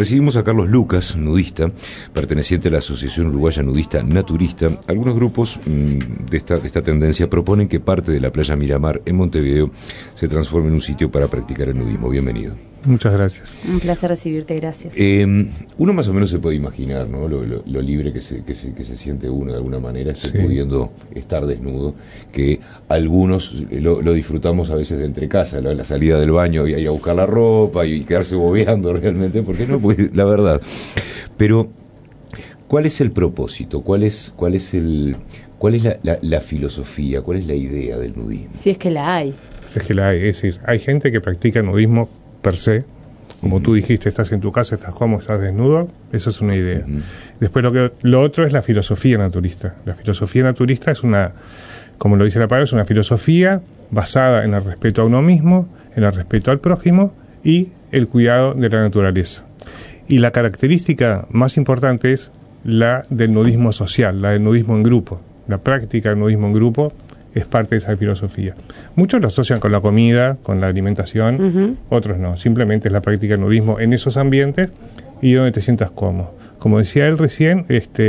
Recibimos a Carlos Lucas, nudista, perteneciente a la Asociación Uruguaya Nudista Naturista. Algunos grupos de esta tendencia proponen que parte de la playa Miramar en Montevideo se transforme en un sitio para practicar el nudismo. Bienvenido. Muchas gracias. Un placer recibirte, gracias. Uno más o menos se puede imaginar, ¿no? Lo libre que se siente uno de alguna manera, sí, pudiendo estar desnudo, que algunos lo disfrutamos a veces de entre casa, la salida del baño, ir a buscar la ropa y quedarse bobeando realmente, porque no, pues, la verdad. Pero, ¿cuál es el propósito? ¿Cuál es la filosofía? ¿Cuál es la idea del nudismo? Si es que la hay. Es que la hay, es decir, hay gente que practica nudismo per se, como tú dijiste, estás en tu casa, estás cómodo, estás desnudo, eso es una idea. Después lo otro es la filosofía naturista. La filosofía naturista es una, como lo dice la palabra, es una filosofía basada en el respeto a uno mismo, en el respeto al prójimo y el cuidado de la naturaleza. Y la característica más importante es la del nudismo social, la del nudismo en grupo. La práctica del nudismo en grupo es parte de esa filosofía. Muchos lo asocian con la comida, con la alimentación, otros no. Simplemente es la práctica del nudismo en esos ambientes y donde te sientas cómodo. Como decía él recién,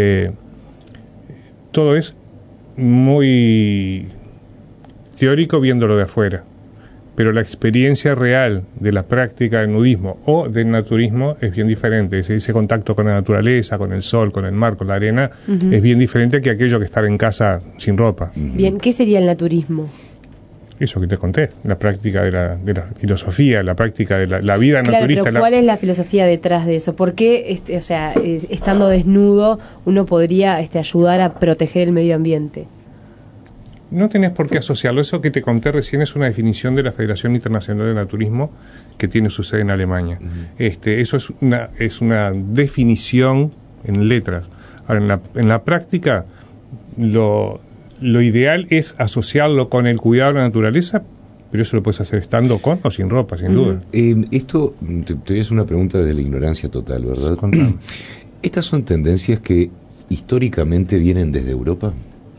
todo es muy teórico viéndolo de afuera, pero la experiencia real de la práctica del nudismo o del naturismo es bien diferente. Ese contacto con la naturaleza, con el sol, con el mar, con la arena, es bien diferente que aquello que estar en casa sin ropa. Bien, ¿qué sería el naturismo? Eso que te conté, la práctica de la filosofía, la práctica de la vida naturista. Pero ¿cuál es la filosofía detrás de eso? ¿Por qué, estando desnudo, uno podría ayudar a proteger el medio ambiente? No tenés por qué asociarlo. Eso que te conté recién es una definición de la Federación Internacional de Naturismo que tiene su sede en Alemania. Eso es una definición en letras. Ahora, en la práctica, lo ideal es asociarlo con el cuidado de la naturaleza, pero eso lo puedes hacer estando con o sin ropa, sin duda. Esto, te voy a hacer una pregunta desde la ignorancia total, ¿verdad? ¿Estas son tendencias que históricamente vienen desde Europa?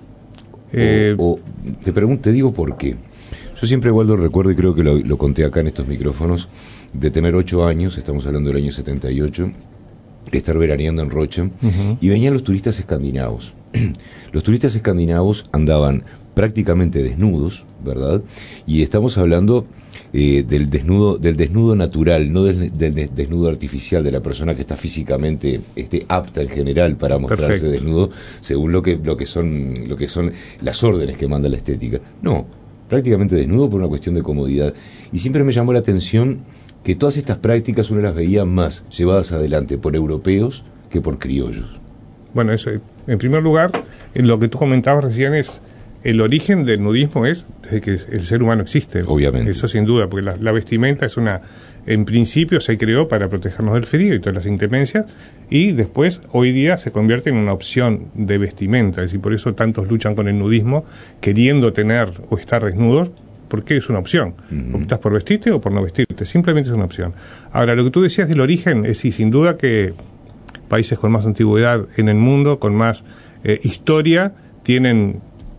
Te digo por qué. Yo siempre guardo el recuerdo, y creo que lo conté acá en estos micrófonos, de tener 8 años, estamos hablando del año 78, estar veraneando en Rocha, y venían los turistas escandinavos. Los turistas escandinavos andaban prácticamente desnudos, ¿verdad? Y estamos hablando del desnudo natural, no del desnudo artificial de la persona que está físicamente apta en general para mostrarse desnudo, según lo que son las órdenes que manda la estética. No, prácticamente desnudo por una cuestión de comodidad. Y siempre me llamó la atención que todas estas prácticas uno las veía más llevadas adelante por europeos que por criollos. Bueno, eso, en primer lugar, lo que tú comentabas recién es el origen del nudismo es desde que el ser humano existe. Obviamente. Eso sin duda, porque la vestimenta es en principio se creó para protegernos del frío y todas las inclemencias, y después, hoy día, se convierte en una opción de vestimenta. Es decir, por eso tantos luchan con el nudismo, queriendo tener o estar desnudos, porque es una opción. Optas por vestirte o por no vestirte, simplemente es una opción. Ahora, lo que tú decías del origen, es sin duda que países con más antigüedad en el mundo, con más historia, tienen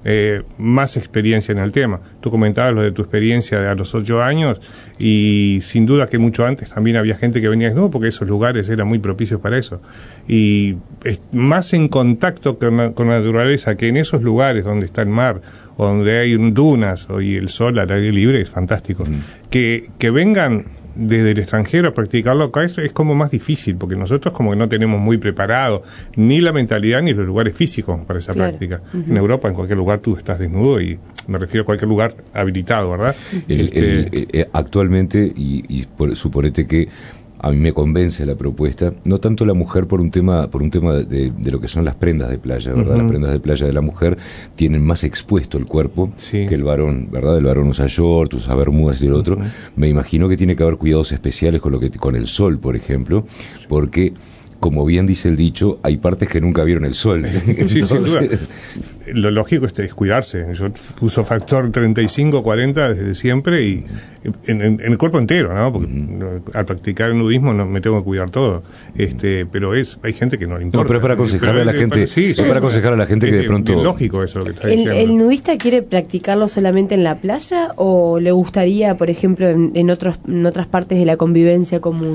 más experiencia en el tema. Tú comentabas lo de tu experiencia a los 8 años y sin duda que mucho antes también había gente que venía desnudo porque esos lugares eran muy propicios para eso. Y más en contacto con la naturaleza que en esos lugares donde está el mar o donde hay dunas y el sol al aire libre es fantástico. Que vengan desde el extranjero a practicarlo acá es como más difícil, porque nosotros como que no tenemos muy preparado ni la mentalidad ni los lugares físicos para esa práctica. En Europa, en cualquier lugar tú estás desnudo, y me refiero a cualquier lugar habilitado, ¿verdad? Actualmente, suponete que a mí me convence la propuesta, no tanto la mujer por un tema de lo que son las prendas de playa, ¿verdad? Las prendas de playa de la mujer tienen más expuesto el cuerpo que el varón, ¿verdad? El varón usa short, usa bermudas y el otro. Me imagino que tiene que haber cuidados especiales con el sol, por ejemplo, porque, como bien dice el dicho, hay partes que nunca vieron el sol. Sí, sin duda. Lo lógico es cuidarse. Yo uso factor 35-40 desde siempre y en el cuerpo entero, ¿no? Porque al practicar el nudismo me tengo que cuidar todo. Pero hay gente que no le importa. No, pero es para aconsejarle a la gente, para aconsejar a la gente que de pronto. Es lógico eso lo que está diciendo. ¿El nudista quiere practicarlo solamente en la playa o le gustaría, por ejemplo, en otras partes de la convivencia común?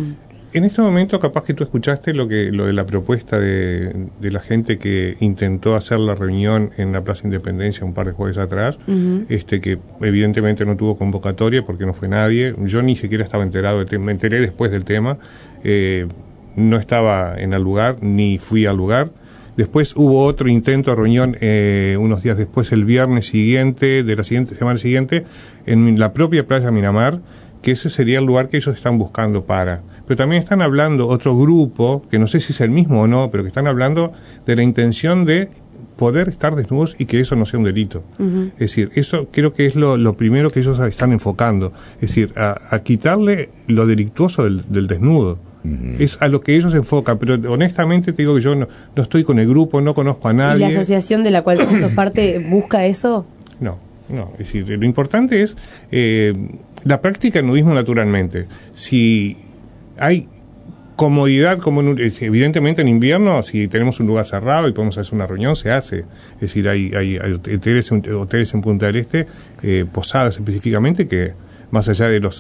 En este momento capaz que tú escuchaste lo de la propuesta de la gente que intentó hacer la reunión en la Plaza Independencia un par de jueves atrás, que evidentemente no tuvo convocatoria porque no fue nadie. Yo ni siquiera estaba enterado del tema, me enteré después del tema, no estaba en el lugar ni fui al lugar. Después hubo otro intento de reunión unos días después, el viernes siguiente, de la semana siguiente, en la propia playa Miramar, que ese sería el lugar que ellos están buscando para. Pero también están hablando otro grupo, que no sé si es el mismo o no, pero que están hablando de la intención de poder estar desnudos y que eso no sea un delito. Es decir, eso creo que es lo primero que ellos están enfocando. Es decir, a quitarle lo delictuoso del desnudo. Es a lo que ellos se enfocan, pero honestamente te digo que yo no estoy con el grupo, no conozco a nadie. ¿Y la asociación de la cual sos parte busca eso? No, es decir, lo importante es la práctica del nudismo naturalmente. Si hay comodidad, evidentemente en invierno, si tenemos un lugar cerrado y podemos hacer una reunión, se hace. Es decir, hay hoteles en Punta del Este, posadas específicamente, que más allá de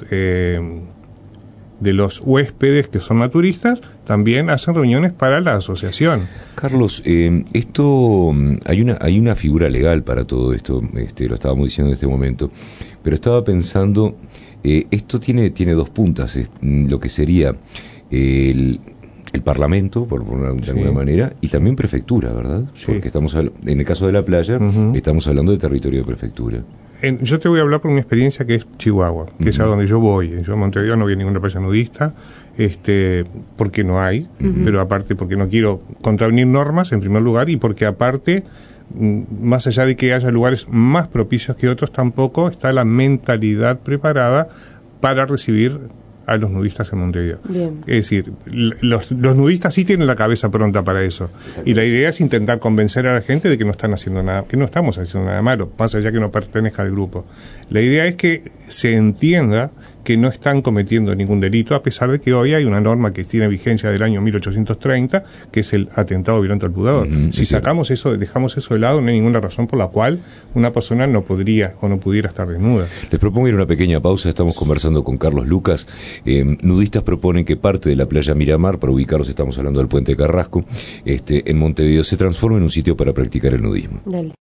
los huéspedes que son naturistas, también hacen reuniones para la asociación. Carlos, esto hay una figura legal para todo esto, lo estábamos diciendo en este momento, pero estaba pensando, esto tiene dos puntas, lo que sería el Parlamento, por ponerlo de alguna manera, y también prefectura, ¿verdad? Sí. Porque en el caso de la playa, estamos hablando de territorio de prefectura. Yo te voy a hablar por una experiencia que es Chihuahua, que es a donde yo voy. Yo en Montevideo no vi ninguna playa nudista, porque no hay, pero aparte porque no quiero contravenir normas, en primer lugar, y porque aparte, más allá de que haya lugares más propicios que otros, tampoco está la mentalidad preparada para recibir a los nudistas en Montevideo. Bien. Es decir, los nudistas sí tienen la cabeza pronta para eso. Y la idea es intentar convencer a la gente de que no están haciendo nada, que no estamos haciendo nada malo, más allá que no pertenezca al grupo. La idea es que se entienda que no están cometiendo ningún delito, a pesar de que hoy hay una norma que tiene vigencia del año 1830, que es el atentado violento al pudor. Si sacamos eso, dejamos eso de lado, no hay ninguna razón por la cual una persona no podría o no pudiera estar desnuda. Les propongo ir a una pequeña pausa. Estamos conversando con Carlos Lucas. Nudistas proponen que parte de la playa Miramar, para ubicarlos estamos hablando del puente Carrasco, en Montevideo, se transforme en un sitio para practicar el nudismo. Dale.